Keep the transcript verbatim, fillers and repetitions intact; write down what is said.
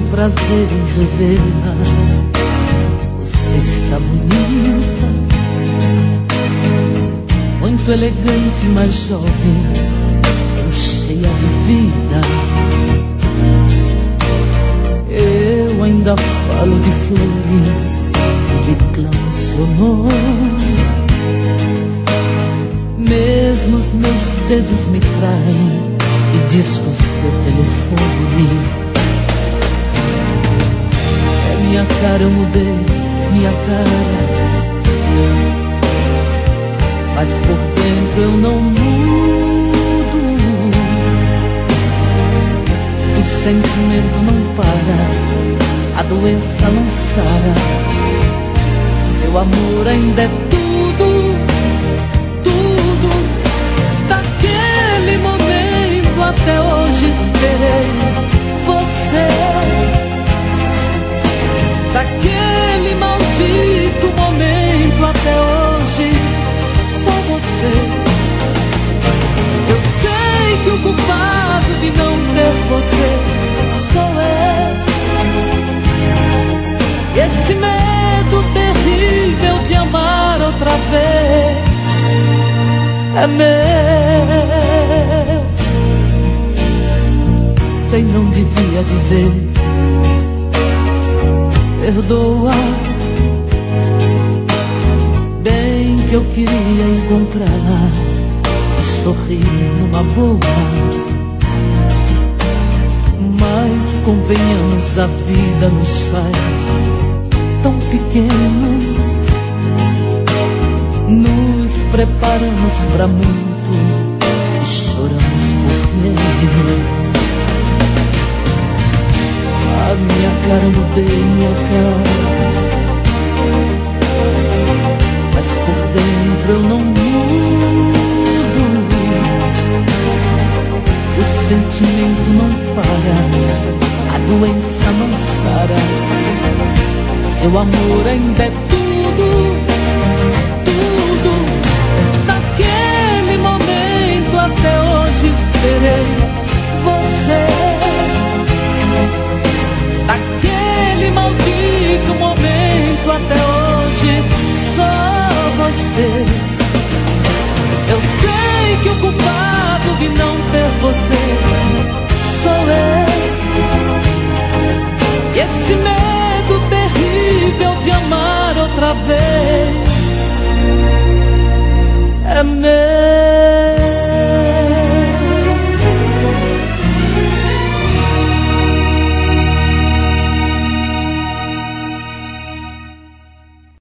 prazer em revê-la. Você está bonita, muito elegante, mas jovem, tão cheia de vida. Eu ainda falo de flores e reclamo seu nome. Mesmo os meus dedos me traem e discam seu telefone. É minha cara, eu mudei minha cara, mas por dentro eu não mudo. O sentimento não para, a doença não sara. Seu amor ainda é tudo, tudo. Daquele momento até hoje esperei você. Daquele maldito momento até hoje, só você. Eu sei que o culpado de não ter você sou eu. Esse medo terrível de amar outra vez é meu. Sei, não devia dizer perdoa, bem que eu queria encontrá-la e sorrir numa boa. Mas convenhamos, a vida nos faz tão pequenos. Nos preparamos pra muito e choramos por menos. A minha cara, eu mudei minha cara, mas por dentro eu não mudo. O sentimento não para, a doença não sara. Seu amor ainda é tudo, tudo. Daquele momento até hoje esperei você. Daquele maldito momento até hoje, só você. Eu sei que o culpado de não ter você sou eu. Esse medo terrível de amar outra vez é meu.